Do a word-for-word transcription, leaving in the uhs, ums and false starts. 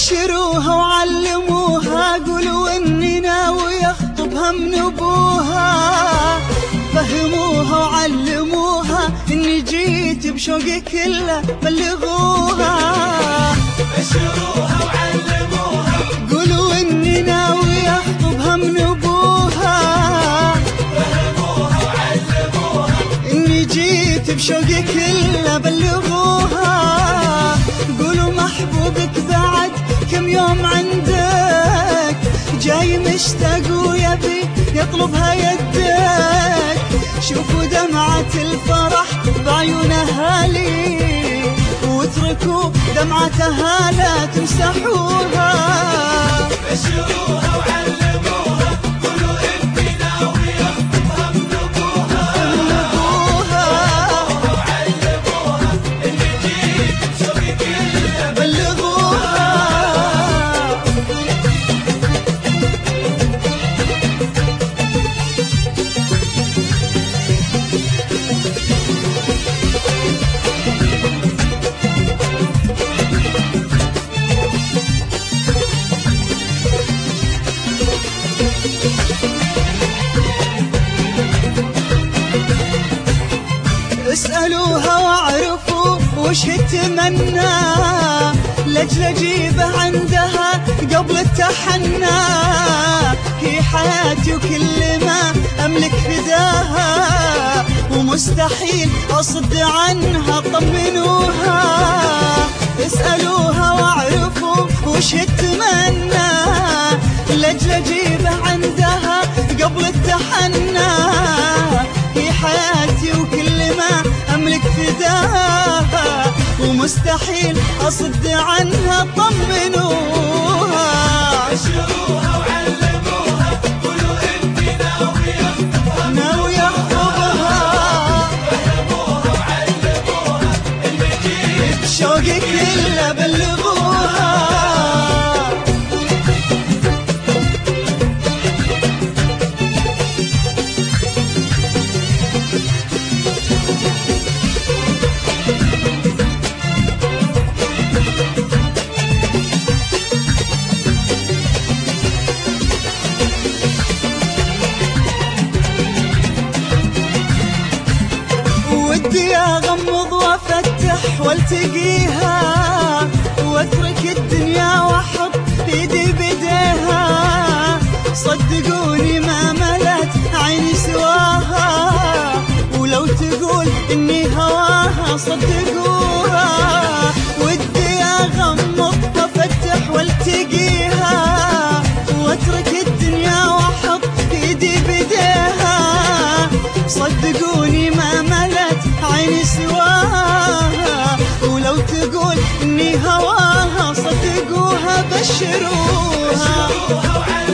بشروها وعلموها، قولوا اني ناوي اخطبها من ابوها. فهموها وعلموها اني جيت بشوقي كله، بلغوها. بشروها وعلموها، قولوا اني ناوي اخطبها من ابوها. فهموها وعلموها اني جيت بشوقي كله، بلغوها. قولوا محبوبك بعد كم يوم عندك، جاي مشتاق ويبي يطلبها يدك. شوفوا دمعة الفرح بعيون اهالي، واتركوا دمعتها لا تمسحوها. بشروها وعلموها، قولوا اني ناوي اخطبها من ابوها. وعلموها اني جيت بشوقي كله، بلغوها. اسألوها واعرفوا وش تتمنى، لجل اجيبه عندها قبل التحنى. هي حياتي وكل ما املك فداها، ومستحيل اصد عنها، طمنوها. اسألوها واعرفوا وش تتمنى، لجل اجيبه عندها قبل التحنى. هي حياتي وكل ما املك فداها، ومستحيل اصد عنها، طمنوها. بشروها وعلموها، قولوا اني ناوي اخطبها، ناوي اخطبها. فهموها وعلموها اني جيت شوقي كله، بلغوها. ودي اغمض وافتح والتقيها، واترك الدنيا واحط ايدي بديها. صدقوني ما ملت عيني سواها، ولو تقول اني هواها صدقوها. ودي اغمض وافتح والتقيها، واترك الدنيا واحط ايدي بديها. صدقوني ما ملت عيني سواها، ولو تقول اني هواها صدقوها. بشروها بشروها